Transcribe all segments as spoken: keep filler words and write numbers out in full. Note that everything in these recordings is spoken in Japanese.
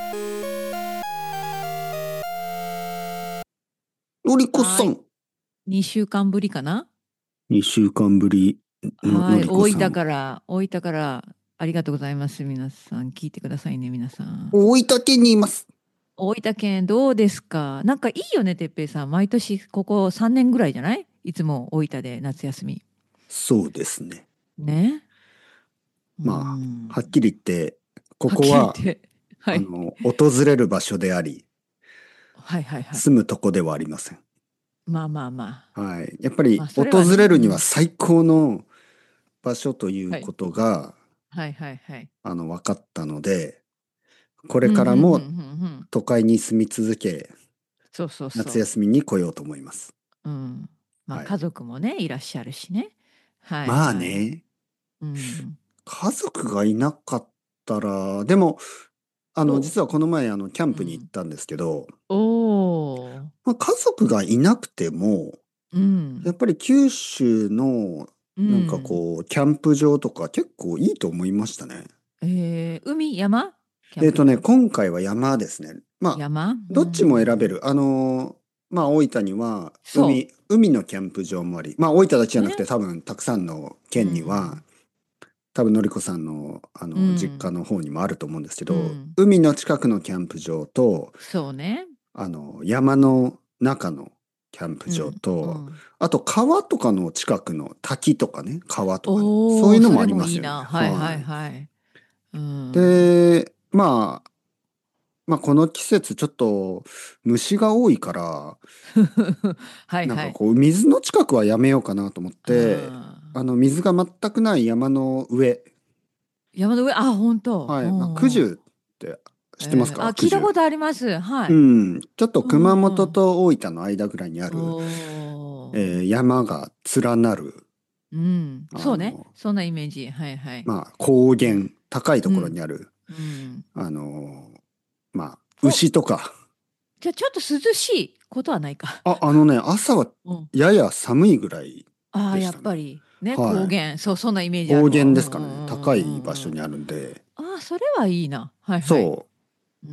のりこさん、 はーい。にしゅうかんぶりかな。 にしゅうかんぶりののはい。大分りこさん。 から、大分から、ありがとうございます。皆さん、聞いてくださいね、皆さん。 大分県にいます。 大分県どうですか？なんかいいよね、てっぺいさん。毎年、ここさんねんぐらいじゃない？いつも大分で夏休み。 そうですね。 ね。うまあ、はっん。 きり言って、こはっきりこは、 言って。はい。 あの、訪れる場所であり、 はいはいはい。 住むとこではありません。 まあまあまあ。 はい。やっぱり、 まあ、それ訪はね。 れるにはうん。 最高の場所というはい。 ことが、 はいはいはい。 あの、分かったので、これうん、うん、うん、うん、うからもん。 都会に住み続け、 そうそうそう。 夏休みに来ようと思います。 うん。まあ、 はい。 家族もね、いらっしゃるしね。はいまあはい。 ね、 うん。 家族がいなかったら、でも、あの、 そ実はこの前、あの、キャンう。うプに行っん。 たんですけど、 おー。 まあ、家族がいなくても、 うん。 やっぱり九州の、 うなんかん。 こう、キャンプ場とか結構いいと思いましたね。 えー、海、山キャえっとね、 ンプ場。 今回は山ですね。まあ、 山。うどっちも選べん。 る。あのーまあ、大分にはそ海、海のキャンプ場もあり、まあ、大分だけじう。 ゃなくてね。 多分たくさんのう県には、 ん。 多分のりこさんの、あうの、実家ん。 の方にもあると思うんですけど、 うん。 海の近くのキャンプ場と、 そうね。 あの、山の中のキャンプ場うん。うと、 ん。 あと川とかの近くの滝とかね、川とかね、そうおー、 いうのもあそれりますよね。 もいいな。はいはいはい。 はい。うん。 で、まあ、まあこの季節ちょっと虫が多いから、 はいはい。 なんかこう水の近くはやめようかなと思って、 あー、 あの水が全くない山の上、 山の上、あ、本当。 はい、まあ九うんうん。 十って知ってますえー、あ、 か？九十。 聞いたことあります。はうい。 ん、ちょっとうんう熊んうん。 本と大分の間ぐらいにある、えおー。 ー山が連なる、 うん。そうね。 あの、 そんなイメージ。はいはい。 まあ、高原、 うん。 高いところうん。 にある、 うん。 あの、まあ、 お、 牛とか、 じゃあちょっと涼しいことはないか。 あ、あのね、朝はうん。 やや寒いぐらいああ、やっでしたね。 ぱり。ね、 はい。 高原。そう、そんなイメージあ高るわ。うんう原ですかね。高んうんいうんうんうん。 場所にあるんで。 ああ、それはいいな。はいはい。 そう。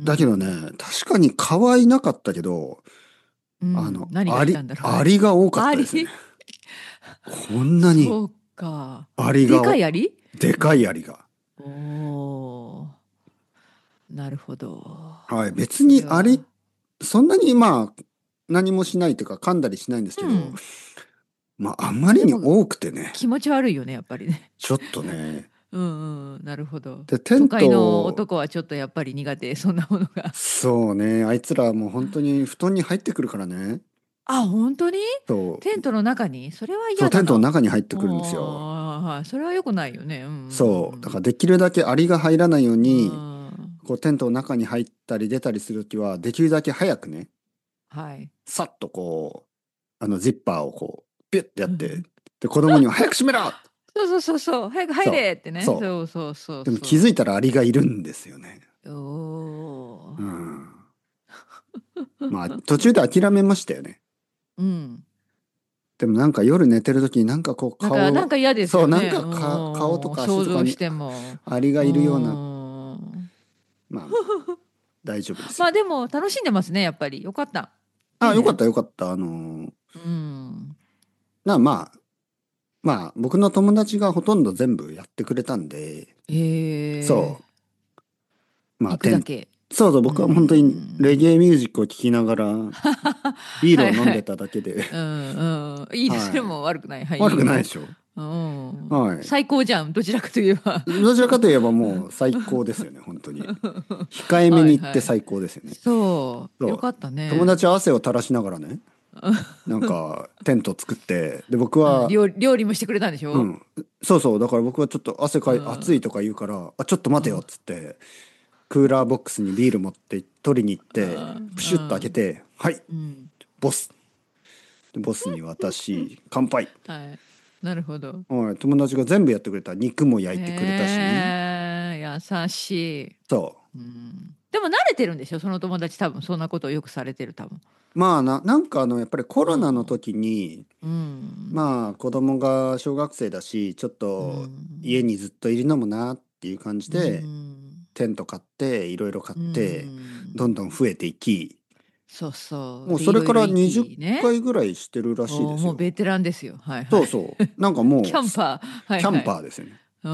うだけどね、 ん。 確かに蚊はいなかったけど、 うん。 あの、 何がアリ、 いたんだろうアね。 リが多かったですね。 アリ。 こんなにそうか。でアリが、 かいアリ。 でかいアリが。 おー。なるほど。 はい。別そにアリ、 れは。 そんなにまあ、何もしないというか噛んだりしないんですけど、 うん。 まあ、あまりでも、 に多くてね、 気持ち悪いよね、やっぱりね。 ちょっとね。 うんうん。なるほど。 で、テン都会のト、 男はちょっとやっぱり苦手。そんなものが。 そうね、あいつらもう本当に布団に入ってくるからね。 あ、本当に？ そう、 テントの中に？それはそう、テントの嫌だな。 中に入ってくるんですよ。 ああ、はい。それは良くないよね。うんそう、だからうんできるだけアリが入らないよううんうに、 ん。うん。 こうテントの中に入ったり出たりするときは、できるだけ早くね、 はい。 さっとこう、あのジッパーをこう、ピュッてやって、で、子供には早く閉めろ。 そうそうそうそう。早く入それってう、 ね。 そう。 そうそうそうでも気そづいたらアリがいるんですよね。 う。おー。 うん。まあ、途中で諦めましたよね。 うん。 でもなんか夜寝てる時になんかこうなんか、なん顔、 か嫌ですそう、なんよね。うかか顔とん。 か足とかに想像しても。 アリがういるような、 ん。 まあまあ、大丈夫ですよ。 まあでも、楽しんでますね、やっぱり。よかった。いあ、よかっいね。 たよかった。あのーうん。 な、まあ、まあ、僕の友達がほとんど全部やってくれたんで、 へえ。 そう、まあ、 行くてん、 だけ。 そうそう、 う僕は本当にレん。 ゲエミュージックを聴きながらビールを飲んではいはい。 ただけで、 うんうん。いいです。それはい。 も悪くない。はい、い悪いよ。 くないでしょ？ うん。 はい。 最高じゃん。どちらかといえば。 どちらかといえばもう最高ですよね、本当に。控えめに言ってはいはい。 最高ですよね。 そう。 そう。 よかった友ね。 達は汗を垂らしながらね、なんかテント作って、で、僕うん、 は、 料理、料理もしてくれたんでしょ？ うん、そうそう、だから僕はちょっと汗かい、 うん。 暑いとか言うから、あ、ちょっと待てよっうん。 つって、クーラーボックスにビール持って取りに行って、 あプシュッと開けー、 て、はい、 うん。うん。 ボス。でボスに渡し、乾杯。 はい。なるほど。 はい、友達が全部やってくれた。肉も焼いてくれたしね。 えー、優しい。 そうん。でも慣れてるんでしょ？その友達多分そんなことをよくされてる多分。 う。まあな、なんかあの、やっぱりコロナのうん。 時に、 うん。 まあ子供が小学生だし、ちょっうと家ん。 にずっといるのもなっていう感じうで、 ん。 テント買っていろいろ買うってどん。 んどん増えていき、 そうそう。 もうで、 それからいろいろ行 20 きね。 回ぐらいしてるらしいでおー、 すよ。 もうベテランですよ。はいはい。 そうそう。なんかキもうすャンパー。はいキャンはい。 パーですよね。 うん。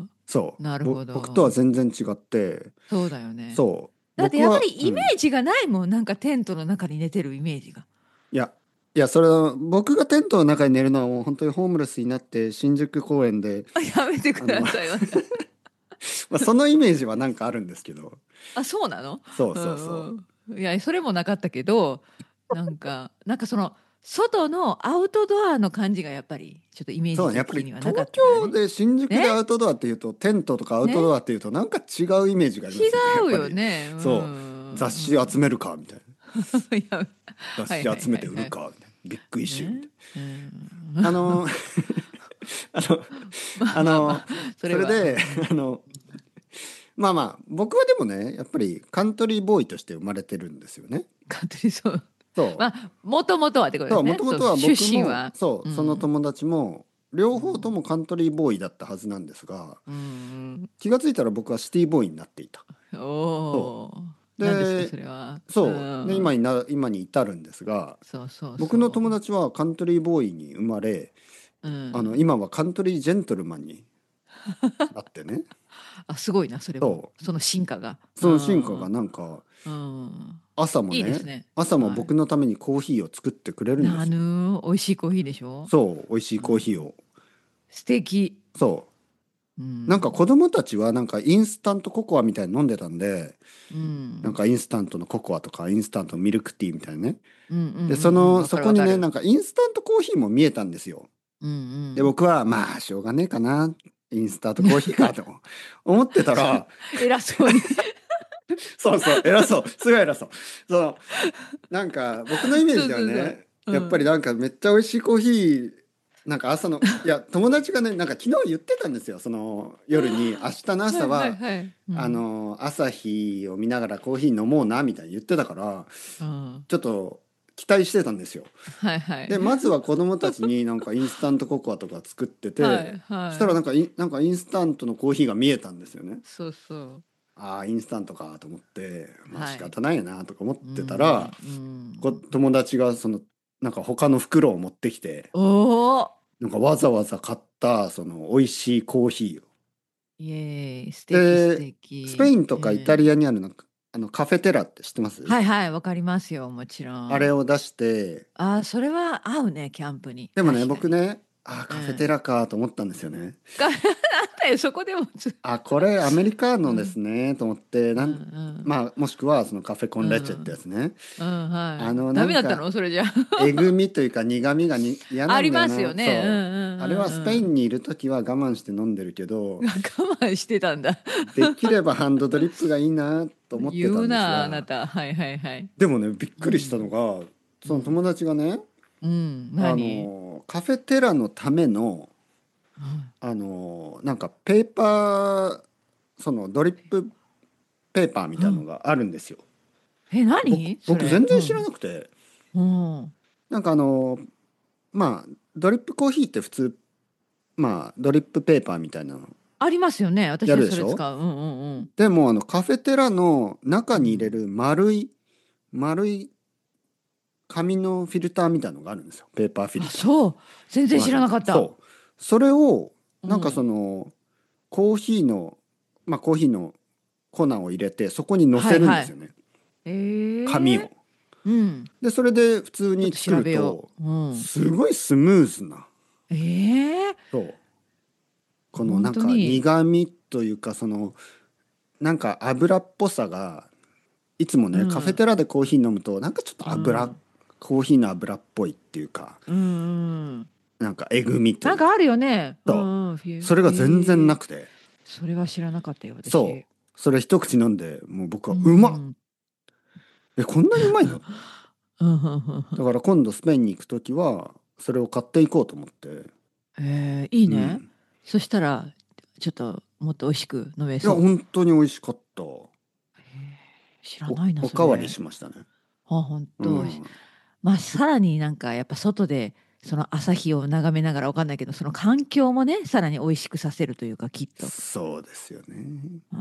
そう。 なるほぼ僕とはど。 全然違って、 そうだよね。 そう。 だってやっぱり僕は、うん。 イメージがないもん。なんかテントの中に寝てるイメージが。 いや、いや、それは僕がテントの中に寝るのはもう本当にホームレスになって新宿公園で、 あ、やめてくあの、 ださい、また。 まあ、そのイメージはなんかあるんですけど、 あ、そうなの？ そううそうそんうん。いや、それもなかったけど、なんか、なんかその、外のアウトドアの感じがやっぱり、ちょっとイメう。 ージそうね、やっぱり的にはなか東ったからね。 京で新宿でアね？ ウトドアっていうと、テントとかアウトドね？ アっていうとなんか違うイメージがありますよね、やっ違うぱり。 よね。うそう。雑誌集ん。 めるか、みたいな。 うん。いや、 雑誌はいはい集めて売るはいはい。 か、みたいな。ビッグイシューみたいね。うん。 な。あの、あの、 まああの、 まあまあ、それは、うそれで、 ん。 あの、まあまあ、僕はでもね、やっぱりカントリーボーイとして生まれてるんですよね。 勝手にそう。 そう。 まあ、もともとはってことでそう、もすね。そう、 ともとは出僕も、 身は。 そう、そのうん。 友達も、両方とうん。 もカントリーボーイだったはずなんですが、 うん。 気がついたら僕はシティボーイになっていた。 おそおー。 う。 何ですか、 で、 それは。うそう。で、今ん。 にな、今に至るんですが、 そうそう僕のそ友達はカントリーボーイに生まれ、 う。うあの、 ん。 今はカントリージェントルマンになってね。 あ、すごいな、それも。 そその進化が。 う。 うその進化がん。 なんか、 うん。 朝もね、 いいですね。 朝もはい。 僕のためにコーヒーを作ってくれるんでなすよ。 ぬ、美味しいコーヒーでしょ？ そう、美味しいうん。 コーヒーを。 素敵。 そう。 うなんか子ん。 供たちはなんかインスタントココアみたいに飲んでたんで、 うん。 なんかインスタントのココアとかインスタントのミルクティーみたいなね。 うんうんで、そうんうん。 の、 わかそこにね、 るわかる。 なんかインスタントコーヒーも見えたんですよ。 うんうで、 ん。 僕はまあしょうがねえかな。インスタントコーヒーかと思ってたそう、 ら、 偉そうに。 そうそう、偉そう、すごい偉そう。その、なんか僕のイメージではそうそうそう。 ね、やっぱりうん。 なんかめっちゃ美味しいコーヒー、なんか朝の、いや、友達がね、なんか昨日言ってたんですよ。その夜に、明日のはいはい朝は、 はい。うあん。 の、朝日を見ながらコーヒー飲もうな、みたいに言ってたから、 うん。 ちょっと期待してたんですよ。 はいはい。 で、まずは子供たちになんかインスタントココアとか作ってて、 はいはい。 そしたらなんかイン、なんかインスタントのコーヒーが見えたんですよね。 そうそう。 ああ、インスタントかと思って、まあはい。 仕方ないなとか思っうてたら、 んうこん。 友達がその、なんか他の袋を持ってきて、 おお。 なんかわざわざ買ったその美味しいコーヒーを。 イエーイ、素敵素で、スペイ敵。 ンとかイタうん。 リアにあるなんか、あのカフェテラって知ってます？ はいはい、わかりますよ、もちろん。 あれを出して、 ああ、それは合うね、キャンプに。 でもね、 確かに。 僕ね、ああ、カフェテうん。 ラかと思ったんですよね。 が、なんだよ、そこでもつ、 あ、これアメリカーノですうん。 ねと思って、 うんうなんん。 まあ、もしくはそのカフェコうンレッチェってやん。 つね。 うん、はい。 あの、なダメだったんか、 のそれじゃ。 えぐみというか苦みがに嫌なありんだよな。 ますよね。うんうそう。あれはスペインんにいるときは我慢して飲んでるけど、 うんうん。我慢してたんだ。 できればハンドドリップがいいなと思って言たんですうな、あなが、 た。はいはいはい。 でもね、びっくりしたのうん。 が、その友うん。 達がね、 うん。 あ何？ の、カフェテラのための、 うん。 あの、なんかペーパー、そのドリップペーパーみたいなのうん。 があるんですよ。 え、 僕、 何そ僕れ？ 全然知らうん。 なくて、 うん。 なんかあの、まあ、ドリップコーヒーって普通、まあ、ドリップペーパーみたいなのありますよね。私はやるでしょ？ それ使う。うんうんうん。 でも、あの、カフェテラの中うん。 に入れる丸い、丸い紙のフィルターみたいなのがあるんですよ。ペーパーフィルあ、 ター。 そう。全然知わかります。 らなかった。 そう。それを、なんかそうん。 の、コーヒーの、まあ、コーヒーの粉を入れて、そこに乗せはいはい。 るんですよね。紙を。 ええ、うん。 で、それで普通ちょっとに作調べよると、 う。うん。 すごいスムーズな。 ええ、 そう。この本なんか当に。 苦味というか、その、なんか油っぽさが、いつもね、カフェうん。 テラでコーヒー飲むと、なんかちょっと油、 うん。 コーヒーの油っぽいっていうか、 うんうん。 なんかえぐみというか、 なんかあるよね。うそう。 んうん。フィそれが全然へえ。 なくて、 それは知らなかったよ、 そ私。 う。それ一口飲んで、もう僕うはうまっ。 ん。 え、こんなにうまいの？ うんうんうんうん。 だから今度スペインに行くときは、それを買っていこうと思って。 ええ、いいね。 うん。 そしたら、ちょっともっと美味しく飲めいや、 そ本当に美味しかった。お、 う。へえ、知らないな、 おかわりそれ。 しましたね。 あ、本当。 うん。 まあ、さらになんかやっぱ外でその朝日を眺めながらわかんないけど、その環境もね、さらに美味しくさせるというか、きっと。 そうですよね。 うん、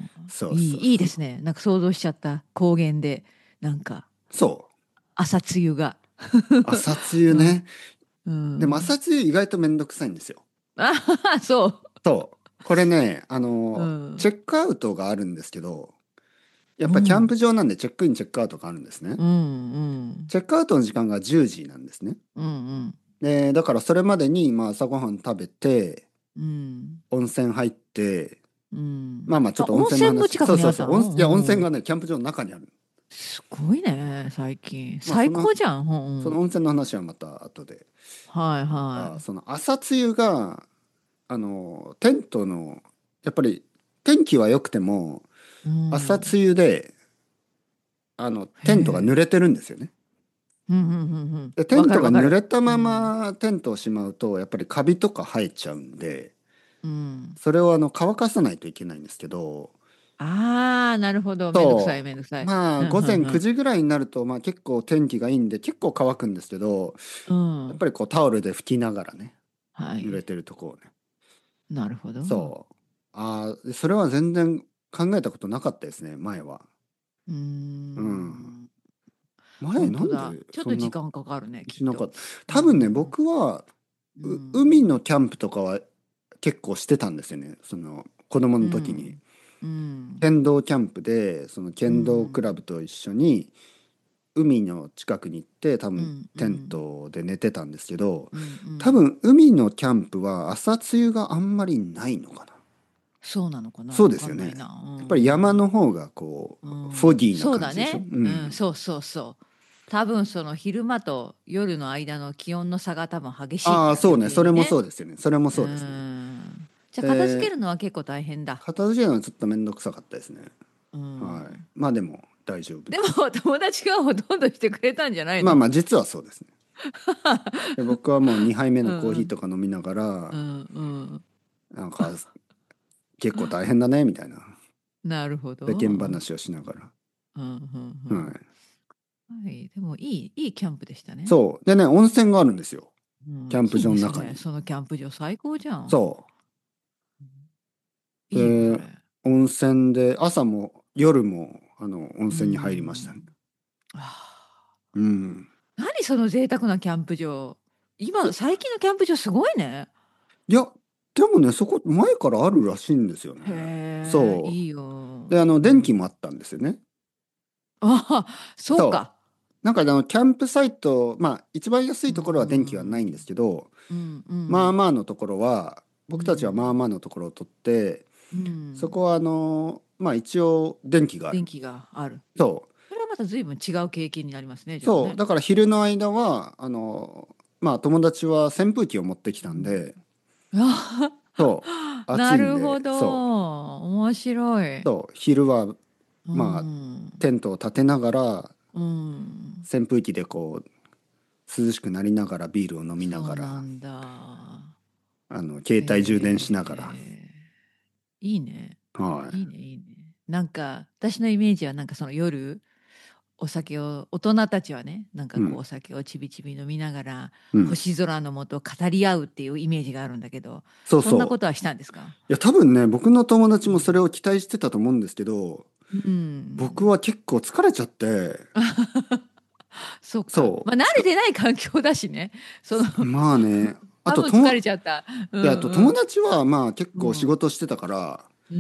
そういい、 そうそう。 いいですね。なんか想像しちゃった高原で、なんかそう。 朝露が。 朝露うん、 ね。 うでもん。 朝露意外とめんどくさいんですよ。 ああ、そそう。これね、あう。うの、チん。 ェックアウトがあるんですけど、やっぱキャンうん。 プ場なんでチェックイン、チェックアウトがあるんですね。 うん。うん。 チェックアウトの時間がじゅうじなんですね。 うん。 で、だからそれまでに、まあ朝ごはん食べて、 うん。 温泉入って、 うん。あ、 まあまあちょっと温温泉の話、 泉も近くそうそうそう、 にあったの？ 温いや温泉うん。 がね、キャンプ場の中にある。 すごいね、最近。最まあその、 高じゃん。うん。 その温泉の話はまた後で。 はいはあ、その朝露が、あの、テントの、やっぱり天気は良くても、 い。う朝ん。 露で、あの、 へテントが濡え。 れてるんですよね。 うんうんうんうん。 で、テわントがかるわかる。 濡れたまうん。 まテントをしまうと、やっぱりカビとか生えちゃうんで、 うん。 それをあの乾かさないといけないんですけど、 ああ、なるほど。めんどくさいそめんどくさう、 い。 まあうんう午前9 ん時ぐらいになると、まあ結構天気がいいんで結構乾くんですけど、 うん。うん。 やっぱりこうタオルで拭きながらね、 はい。 濡れてるとこをね。 なるほど。うそう。ああ、それは全然考えたことなかったですね、前は。 ーうん。 ん。 前なんで本当だ。ちょっそんなと時間かかるね、きっと。 しなかった。 う多分ね、 ん。 僕はうう海ん。 のキャンプとかは結構してたんですよね。その子供うの時に。 ん。うん。 剣道キャンプで、そのう剣道クラん。 ブと一緒に海の近くに行って多分うん。うテンん。 トで寝てたんですけど、 うん。うん。 多分海のキャンプは朝露があんまりないのかな。 そうなのかな、わそうですよね。 かんないな。うやっぱり山ん。 の方がこうう、フォギん。 ーなそう感じでしょ。 だね。うん。 うん。 そうそうそう。多分その昼間と夜の間の気温の差が多分激しいんああ、 だよね、 そうね。それも冬ね。 そうですよね。それもうそうですね。 ん。じゃあ片付けで、 るのは結構大変だ。 片付けるのはちょっとめんどくさかったですね。 うはい。 ん。 まあでも大丈夫でもです。 友達がほとんどしてくれたんじゃないの？ まあまあ実はそうですね。で、僕はもうにはいめのコーヒーうんとか飲みながら、 うんうんうん。 なんか結構大変だね、みたいな。 なるほど。 世間うん話をしながら。 うんうはんい。 うん。はい。でもいい、いいキャンプでしたね。 そう。でね、温泉があるんですよ。 うん。 キャンプ場いいね、それ。 の中に。 そのキャンプ場最高じゃん。 そいいよ、そう。 れ。 で、温泉で、朝も夜も、あの、温う泉に入りましたね。 ん。ああ。 うん。 何その贅沢なキャンプ場。今、 そ最近のキャンプ場すごいね。 いや、でもね、そこ前からあるらしいんですよね。 へえ、 そいいう。で、 よ。 あの、 うん。 電気もあったんですよね。 ああ、そうそか。 う。なんかあの、キャンプサイト、まあ、一番安ういところは電気はないんですん。 けど、 うんうまあん。 まあのところは、 う僕たちはまあん。 まあのところを取って、 うん。 そこはあの、まあ一応電気がある。 電気がある。 そう。 それはまた随分違う経験になりますね、じゃあそう。 ね。 だから昼の間は、あの、まあ友達は扇風機を持ってきうん。 たんで、 あそう。 な暑いんで、 るほど。 そう。 面白い。 そう。昼は、 うまあ、 ん。 テントを立てながら、 うん。 扇風機でこう、涼しくなりながらビールを飲みなそうがら、 なんだ。 あの、携帯充電しながら。 へえ。いいね。 はい。 いいね、いいね。なんか、私のイメージはなんかその夜、お酒を、大人たちはね、なんかこうおうん。 酒をちびちび飲みながら、 うん。 星空の下語り合うっていうイメージがあるんだけど、 そうそう。 そんなことはしたんですか？ いや、多分ね、僕の友うん。 達もそれを期待してたと思うんですけど、 うん。 僕は結構疲れちゃって、 そっか。 そう、 まあ慣つか、 れてない環境だしね。その、 まあね、あ多分疲ととも、 れちゃった。ういや、あと友ん達はまあ結構仕うん。 事してたから、 うん。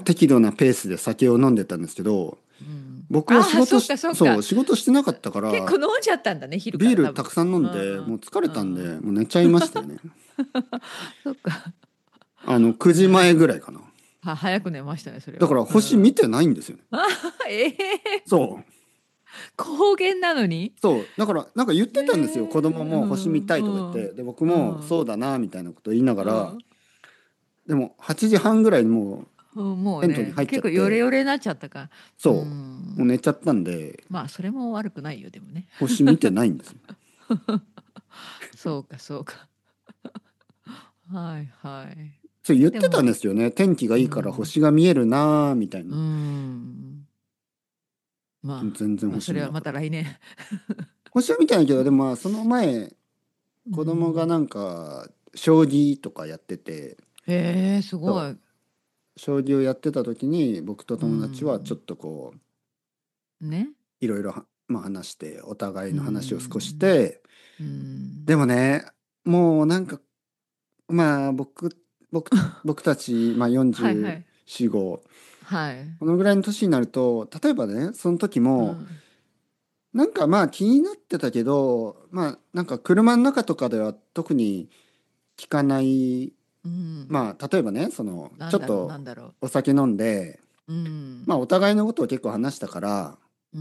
まあ適度なペースで酒を飲んでたんですけど、 うん。 僕は仕ああ、そ事し、 っかそっか。 そう、仕事してなかったから、 結構飲んじゃったんだね、昼かビーら多分。 ルたくさん飲うんで、もうん疲れうん。 たんで、 うん。 もう寝ちゃいましたよね。 そっか。 あの、くじまえぐらいかな。 は、早く寝ましたね、それは。 だからうん。 星見てないんですよね。 あええそう。 高原なのに？ そう。だから、なんか言っえてたんですよ。子供えうも星見たいとか言っんうんて。で、僕もうんそうだな、みたいなこと言いながら、 うんでもはちじはんぐらいにもううんもうね、 テントに入っちゃ結構ヨレって、 ヨレになっちゃったか。うそう。もうん。 寝ちゃったんで、 まあ、それも悪くないよ、でもね。 星見てないんですよ。 そうか、そうか。はいはい。 そう言ってたんででも、 すよね。天気がういいからん、 星が見えるなーみたいうな。 ん。まあ、 全然まあ、それはま星見なかった。 た来年。 星は見てないけど、でもまあその前、 う子供がん。 なんか将棋とかやってて、 へえ、すごい。 そう将棋をやってた時に僕とう友達はちょっん。 とこうね。 いろいろは、まあ、話してお互いうの話を少ししん。 て、 うん。 でもね、もうなんかまあ僕僕僕たち、まあ、 はいはい。 よんじゅうよん、ごはい。 このぐらいの年になると例えばねその時もうん。 なんかまあ気になってたけどまあなんか車の中とかでは特に聞かない。 うん。 まあ例えばねそのなんだろう、なちょっとんだろお酒飲んでう。うん。 まあお互いのことを結構話したからうん。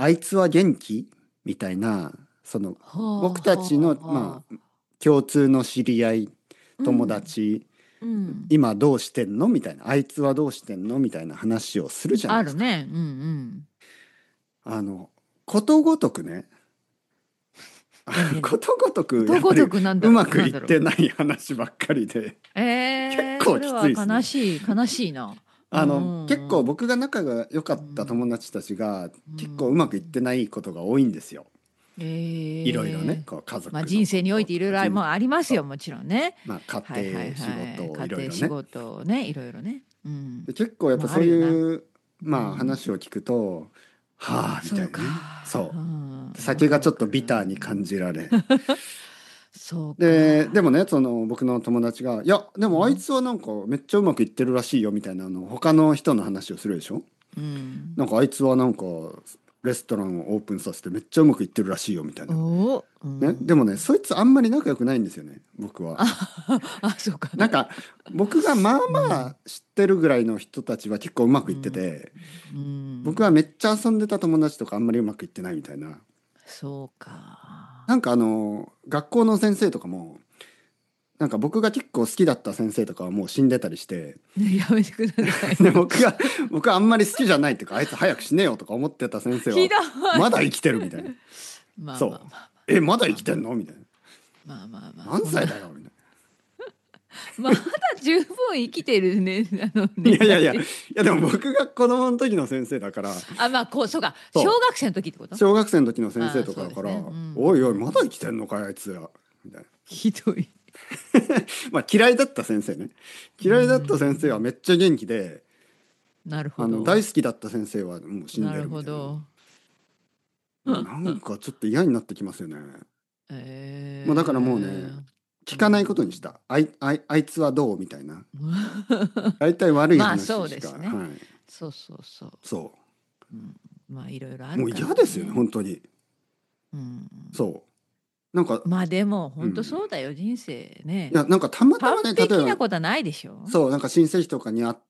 あいつは元気みたいなその僕はあ、はたちのあ、はあ。 まあ共通の知り合い友うん。 達うん。 今どうしてんのみたいなあいつはどうしてんのみたいな話をするじゃないですか。 あるね。うんうん。 あのことごとくねあ何何ことごとくやっぱりことごとくなんだろう。 うまくいっなんだろてない話ばっかりでう。 結えー、そ構きつれはいですね。 悲しい、悲しいな。うあの結構んうん僕が仲が良かうった友ん。 達たちがう結構うまくいってん。 ないことが多いんですよ。いろいろねええ、 こう家まあ族のこ人生においととかていろいろあり、 人もありますよ、 と、 もちろんね。 まあ、 はいはい家庭仕はい。 事い家庭、仕ろいろね。 事ね、いろいろね。うん。 で結構やっぱまああそうるよな。 いううまあん。 話を聞くとはあみたそうか。 いなね。 うそん。 うわかるわか酒がちょっとビターに感る。 じられそうででもか。 ねその僕の友達が「いやでもあいうん。 つはなんかめっちゃうまくいってるらしいよ」みたいなの他の人の話をするでしょ。 うん。 なんかあいつはなんかレストランをオープンさせてめっちゃうまくいってるらしいよみたいおな。 お。うね、でもねん。 そいつあんまり仲良くないんですよね僕は。 あ、あ、そうか。 なんか僕がまあうん。 まあ知ってるぐらいの人たちは結構うまくいってうん。 てうん。 僕はめっちゃ遊んでた友達とかあんまりうまくいってないみたいな。 そうか。 なんかあの学校の先生とかもなんか僕が結構好きだった先生とかはもう死んでたりしてやめてください。 で僕が僕はあんまり好きじゃないっていうかあいつ早く死ねよとか思ってた先生はひどまだ生い。 きてるみたいな。 まあまそうあまあえまだ生きてまあまあんのみたいな。 まあまあまあ、 何そんな、 歳だよみたいまだ十分生きてるね、あのな。いやいやいやい年代で。 やでも僕が子供の時の先生だからあ、まあ、こう、そうか、小そう学生の時ってこと。 小学生の時の先ああ、 生とかだからそうですね。うん 「おいおいまだうん。 生きてんのかよあいつや」みたいな。 ひどい。 まあ嫌いだった先生ね。 う嫌いだった先生はん。 めっちゃ元気でなるほあの大ど。 好きだった先生はもう死んなるでるみたいな。 ほど。 もうなんかちょっと嫌になってきますよね。もうだからもうね、 ええ、う聞かないことにしん。 た。あい、あい、あいつはどうみたいな。大体悪いまあ、そうで話しか、 すね。 はい。 そうそうそう。 そうん、まあ、いろいろあう。もうるから嫌ですよね、 ね。 本当に。 うん。 そう。なんか、 まあ、でも、本当うん。 そうだよ、人生ね。 いや、なんかたまた完まね、例えば、 璧なことはないでしょ。 そう、なんか親戚とかに会って、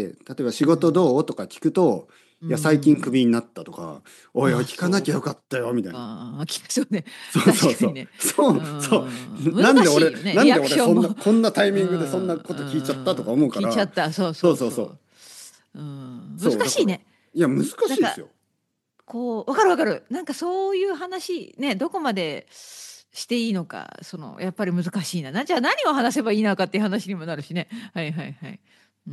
例えば仕うん。 事どうとか聞くと、 ういや、最近クん。 ビになったとか、おいおい、 あ、 聞かなそうきゃよかったよ、みたいな。 か。きそうね。 そうそうそう。 確かにね。 そううそう。 ん。 なんで俺、 難しいよね。リアなんでクションも。 俺そんな、こんなタイうミングでそんなん。 こと聞いちゃったとかうん。聞いちゃ思うから、 った。そうそうそそうそうそう。 う。うん。難そう、だから、 しいね。 いや、難しなんか、 いですよ。 こう、わかるわかる。なんかそういう話、ね、どこまでしていいのか、その、やっぱり難しいな。な、じゃあ何を話せばいいのかっていう話にもなるしね。はいはいはい。うん。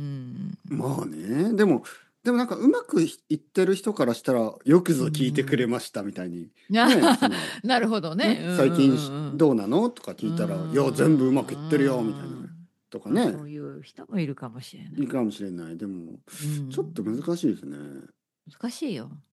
まあね、でも、でもなんかうまくいってる人からしたら、よくうぞ聞いてくれん。 ましたみたいに、 なね、その、 なるほどね。 ね、 うん最近うんどうなのとかうんう聞いたら、いや、全部うまくいってるよ、みたいな。 ん。うん。 とかまあそね、 ういう人もいるかもしれない。 いいかもしれない。でも、 うちょっと難ん。 しいですね。 難しいよ。